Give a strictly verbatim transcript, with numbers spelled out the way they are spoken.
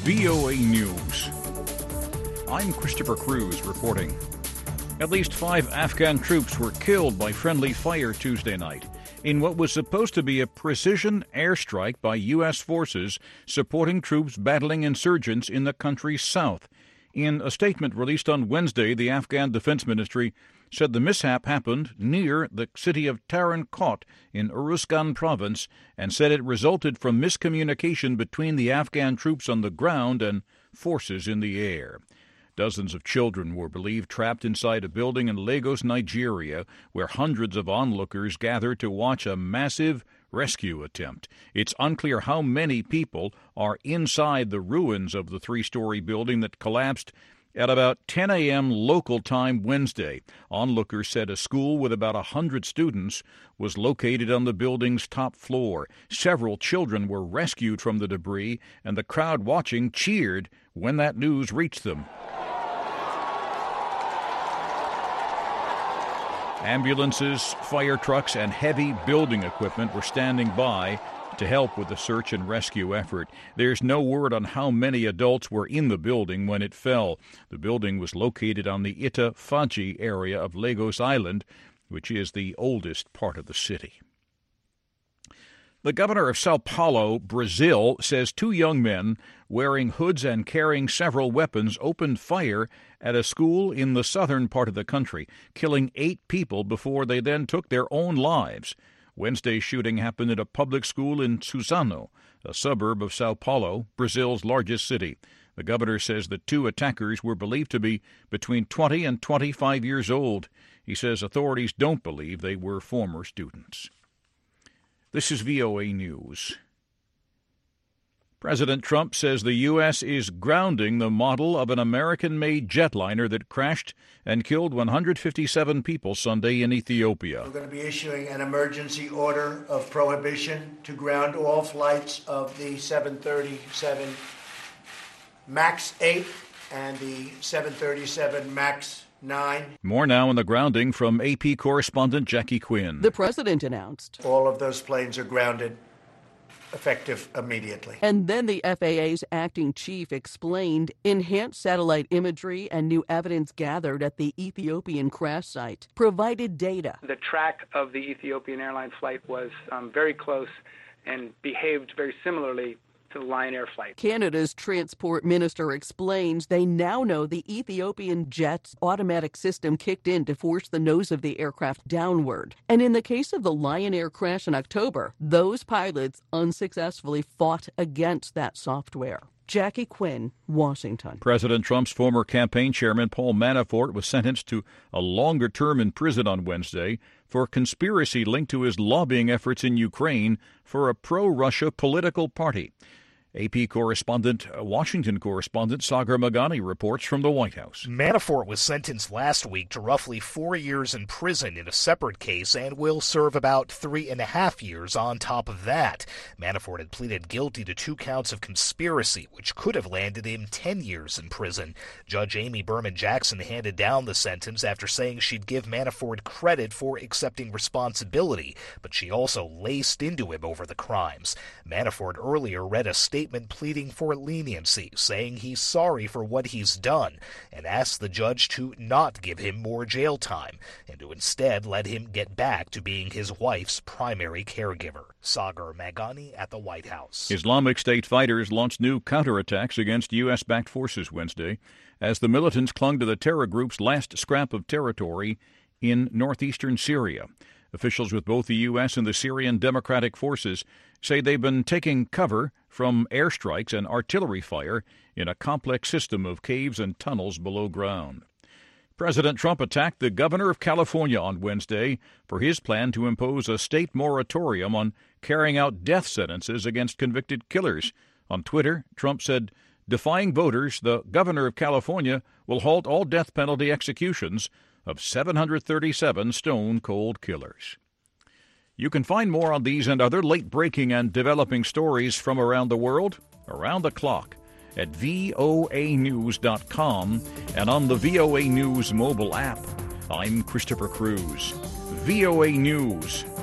V O A News. I'm Christopher Cruz reporting. At least five Afghan troops were killed by friendly fire Tuesday night in what was supposed to be a precision airstrike by U S forces supporting troops battling insurgents in the country's south. In a statement released on Wednesday, the Afghan Defense Ministry said the mishap happened near the city of Tarin Kot in Uruzgan province and said it resulted from miscommunication between the Afghan troops on the ground and forces in the air. Dozens of children were believed trapped inside a building in Lagos, Nigeria, where hundreds of onlookers gathered to watch a massive rescue attempt. It's unclear how many people are inside the ruins of the three-story building that collapsed at about ten a.m. local time Wednesday. Onlookers said a school with about one hundred students was located on the building's top floor. Several children were rescued from the debris, and the crowd watching cheered when that news reached them. Ambulances, fire trucks, and heavy building equipment were standing by to help with the search and rescue effort. There's no word on how many adults were in the building when it fell. The building was located on the Ita Faji area of Lagos Island, which is the oldest part of the city. The governor of Sao Paulo, Brazil, says two young men wearing hoods and carrying several weapons opened fire at a school in the southern part of the country, killing eight people before they then took their own lives. Wednesday's shooting happened at a public school in Suzano, a suburb of Sao Paulo, Brazil's largest city. The governor says the two attackers were believed to be between twenty and twenty-five years old. He says authorities don't believe they were former students. This is V O A News. President Trump says the U S is grounding the model of an American-made jetliner that crashed and killed one hundred fifty-seven people Sunday in Ethiopia. We're going to be issuing an emergency order of prohibition to ground all flights of the seven thirty-seven MAX eight and the seven thirty-seven MAX nine. More now on the grounding from A P correspondent Jackie Quinn. The president announced all of those planes are grounded, effective immediately. And then the F A A's acting chief explained enhanced satellite imagery and new evidence gathered at the Ethiopian crash site provided data. The track of the Ethiopian Airlines flight was um, very close and behaved very similarly to the Lion Air flight. Canada's transport minister explains they now know the Ethiopian jet's automatic system kicked in to force the nose of the aircraft downward. And in the case of the Lion Air crash in October, those pilots unsuccessfully fought against that software. Jackie Quinn, Washington. President Trump's former campaign chairman Paul Manafort was sentenced to a longer term in prison on Wednesday for conspiracy linked to his lobbying efforts in Ukraine for a pro-Russia political party. A P correspondent, Washington correspondent Sagar Meghani reports from the White House. Manafort was sentenced last week to roughly four years in prison in a separate case and will serve about three and a half years on top of that. Manafort had pleaded guilty to two counts of conspiracy, which could have landed him ten years in prison. Judge Amy Berman Jackson handed down the sentence after saying she'd give Manafort credit for accepting responsibility, but she also laced into him over the crimes. Manafort earlier read a statement Statement pleading for leniency, saying he's sorry for what he's done, and asked the judge to not give him more jail time, and to instead let him get back to being his wife's primary caregiver. Sagar Meghani at the White House. Islamic State fighters launched new counterattacks against U S-backed forces Wednesday, as the militants clung to the terror group's last scrap of territory in northeastern Syria. Officials with both the U S and the Syrian Democratic Forces say they've been taking cover from airstrikes and artillery fire in a complex system of caves and tunnels below ground. President Trump attacked the governor of California on Wednesday for his plan to impose a state moratorium on carrying out death sentences against convicted killers. On Twitter, Trump said, defying voters, the governor of California will halt all death penalty executions of seven hundred thirty-seven stone-cold killers. You can find more on these and other late-breaking and developing stories from around the world, around the clock, at V O A news dot com and on the V O A News mobile app. I'm Christopher Cruz. V O A News.